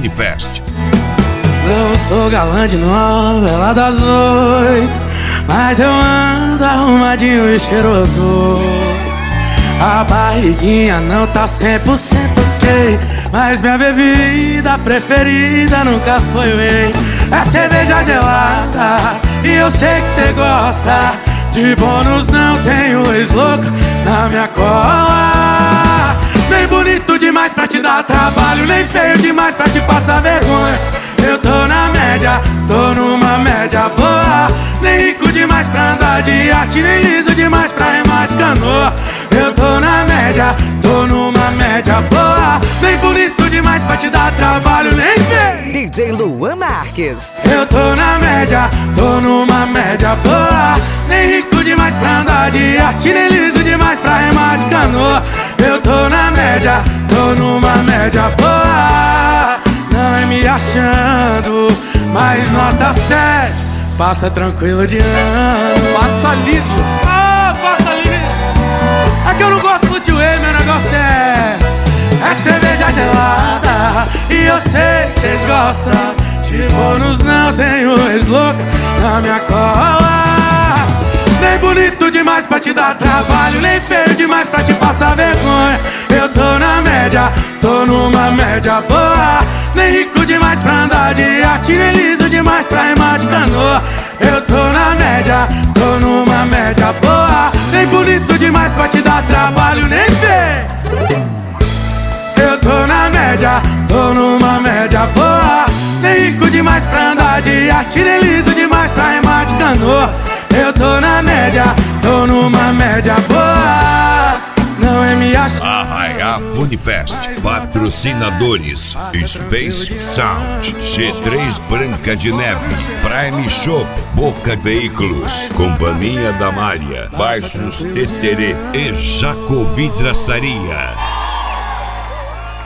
Funifest. Não sou galã de novela das 8, mas eu ando arrumadinho e cheiroso. A barriguinha não tá 100% ok, mas minha bebida preferida nunca foi whey. É cerveja gelada e eu sei que cê gosta. De bônus não tenho ex-louca na minha cola. Nem bonito demais pra te dar trabalho, nem feio demais pra te passar vergonha. Eu tô na média, tô numa média boa. Nem rico demais pra andar de iate, nem liso demais pra remar de canoa. Eu tô na média, tô numa média boa. Nem bonito demais pra te dar trabalho, nem feio. DJ Luan Marques. Eu tô na média, tô numa média boa. Nem rico demais pra andar de iate, nem liso demais pra remar de canoa. Eu tô na média, tô numa média boa. Não é me achando, mas nota 7. Passa tranquilo de ano. Passa liso. Ah, passa liso. É que eu não gosto muito de whey, meu negócio é cerveja gelada. E eu sei que vocês gostam. De bônus não tenho ex-louca na minha cola. Nem bonito demais pra te dar trabalho, nem feio demais pra te passar vergonha. Eu tô na média, tô numa média boa. Nem rico demais pra andar de iate, nem liso demais pra remar de canoa. Eu tô na média, tô numa média boa. Nem bonito demais pra te dar trabalho, nem feio. Eu tô na média, tô numa média boa. Nem rico demais pra andar de iate, nem liso demais pra remar de canoa. Eu tô na média, tô numa média boa. Não é me achar. Arraiá Funifest. Patrocinadores: Space Sound, G3 Branca de Neve, Prime Shop, Boca Veículos, Companhia da Malha, Baixos Teterê e Jacovidraçaria.